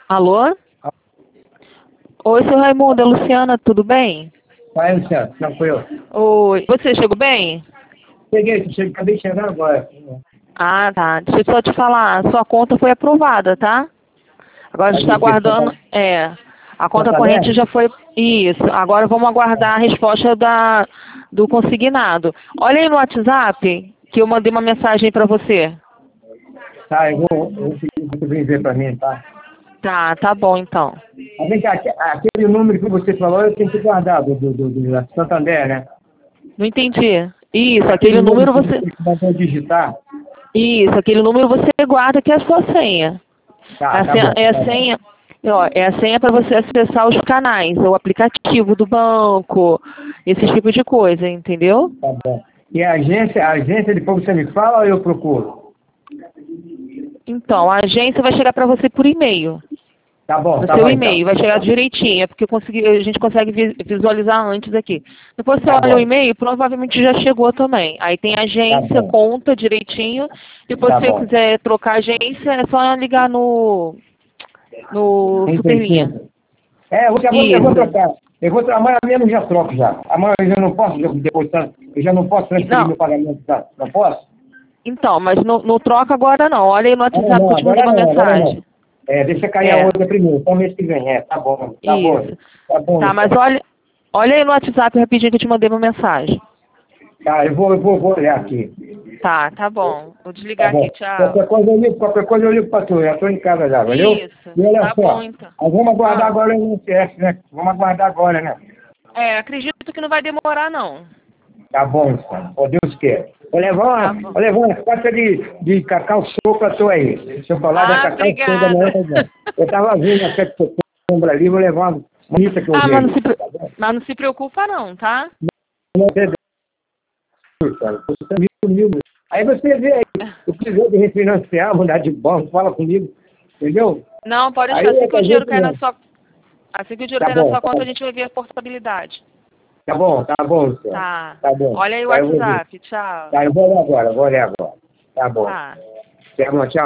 Alô? Oi, seu Raimundo, é Luciana, tudo bem? Vai, Luciano, tranquilo. Oi, você chegou bem? Acabei de chegar agora. Ah, tá. Deixa eu só te falar, sua conta foi aprovada, tá? Agora a gente está aguardando, a conta corrente já foi, isso, agora vamos aguardar a resposta do consignado. Olha aí no WhatsApp, que eu mandei uma mensagem para você. Tá, eu vou pedir pra você ver pra mim, tá? Tá bom então. Mas vem cá, aquele número que você falou, eu tenho que guardar, da Santander, né? Não entendi. Isso, aquele Aquele número número que você... você mandou digitar. Isso, aquele número você guarda que é a sua senha. Tá, tá bom. É a Tá bom. senha, ó, é a senha para você acessar os canais, o aplicativo do banco, esse tipo de coisa, entendeu? Tá bom. E a agência depois você me fala ou eu procuro? Então, a agência vai chegar para você por e-mail. Tá bom, No tá seu bom então. e-mail, vai chegar direitinho, é porque a gente consegue visualizar antes aqui. Depois você Tá olha o bom, e-mail, provavelmente já chegou também. Aí tem tá agência, bom, conta direitinho. Depois tá se você bom. quiser trocar agência, é só ligar no Superlinha. 35. Eu vou Isso. trocar. Amanhã mesmo já troco já. Amanhã eu já não posso depositar, eu já não posso transferir Não, meu pagamento, tá? Não posso? então, mas não troca agora não. Olha aí no WhatsApp que eu te mandei Agora uma não, agora não. mensagem. Deixa cair a É, outra primeiro, só mês que vem. Tá bom, tá bom. isso. Tá bom, Tá, mas então. olha aí no WhatsApp rapidinho que eu te mandei uma mensagem. Tá, eu vou olhar aqui. Tá bom. Vou Tá desligar aqui, bom. tchau. Qualquer coisa eu ligo pra tu, já tô em casa já, valeu? Isso, E olha tá bom só, então. nós vamos aguardar Ah, agora o INSS, né? Vamos aguardar agora, né? acredito que não vai demorar não. Tá bom, então. Ó, Deus quer. Tá bom. Vou levar uma caixa de cacau show pra tu aí. Chocolate da Ah, cacau show da obrigada. manhã. Eu tava vendo a festa sombra ali, vou levar uma bonita que eu Ah, vi ali. Tá bom? mas não se preocupa não, tá? Não tem Deus, cara. Você tá comigo. Aí você vê aí, eu preciso de refinanciar, mudar de banco, fala comigo, entendeu? Não, pode Aí deixar. Assim é que o pra dinheiro gente cair na mesmo. sua, assim que o dinheiro Tá cair na bom, sua conta, a gente vai ver a portabilidade. tá bom, senhor. Tá. Tá bom. Olha aí o Tá, eu vou ver. WhatsApp. Tchau. Tá, eu vou olhar agora. Tá bom. Tá. Tá bom, tchau.